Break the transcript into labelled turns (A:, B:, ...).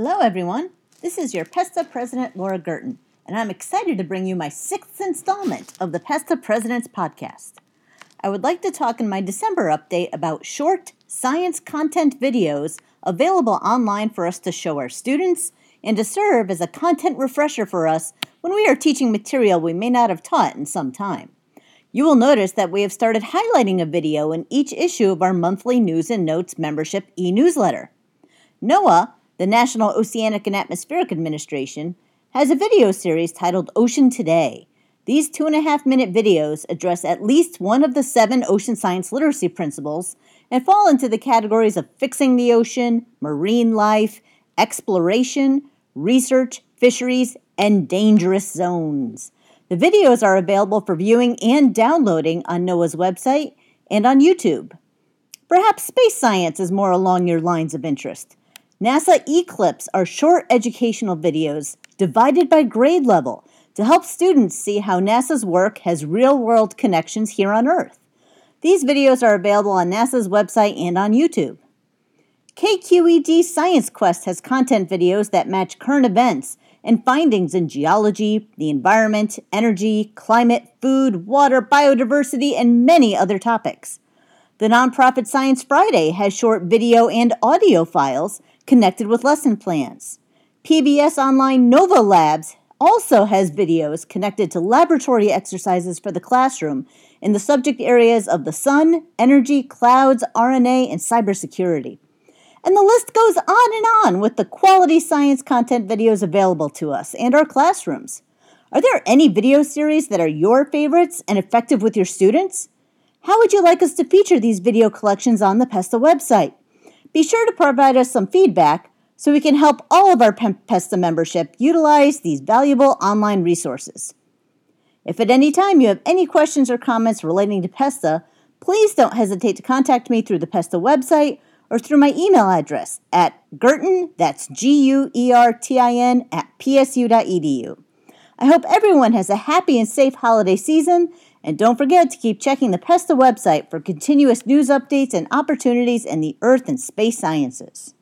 A: Hello, everyone. This is your PESTA President, Laura Gurton, and I'm excited to bring you my 6th installment of the PESTA Presidents Podcast. I would like to talk in my December update about short science content videos available online for us to show our students and to serve as a content refresher for us when we are teaching material we may not have taught in some time. You will notice that we have started highlighting a video in each issue of our monthly News and Notes membership e-newsletter. NOAA, the National Oceanic and Atmospheric Administration, has a video series titled Ocean Today. These 2.5-minute videos address at least one of the 7 ocean science literacy principles and fall into the categories of fixing the ocean, marine life, exploration, research, fisheries, and dangerous zones. The videos are available for viewing and downloading on NOAA's website and on YouTube. Perhaps space science is more along your lines of interest. NASA eClips are short educational videos divided by grade level to help students see how NASA's work has real-world connections here on Earth. These videos are available on NASA's website and on YouTube. KQED Science Quest has content videos that match current events and findings in geology, the environment, energy, climate, food, water, biodiversity, and many other topics. The nonprofit Science Friday has short video and audio files connected with lesson plans. PBS Online Nova Labs also has videos connected to laboratory exercises for the classroom in the subject areas of the sun, energy, clouds, RNA, and cybersecurity. And the list goes on and on with the quality science content videos available to us and our classrooms. Are there any video series that are your favorites and effective with your students? How would you like us to feature these video collections on the PESTA website? Be sure to provide us some feedback so we can help all of our PESTA membership utilize these valuable online resources. If at any time you have any questions or comments relating to PESTA, please don't hesitate to contact me through the PESTA website or through my email address at Gurton, that's Guertin, @psu.edu. I hope everyone has a happy and safe holiday season, and don't forget to keep checking the PESTA website for continuous news updates and opportunities in the Earth and space sciences.